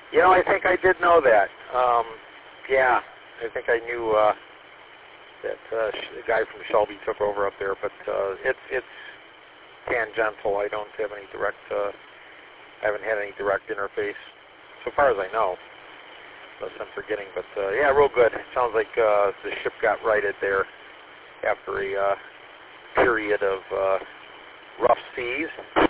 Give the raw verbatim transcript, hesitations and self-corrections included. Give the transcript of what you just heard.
You know, I think I did know that. Um, yeah, I think I knew uh, that uh, the guy from Shelby took over up there, but uh, it's it's tangential. I don't have any direct. Uh, I haven't had any direct interface, so far as I know. Unless I'm forgetting, but uh, yeah, real good. Sounds like uh, the ship got righted there after a uh, period of uh, rough seas.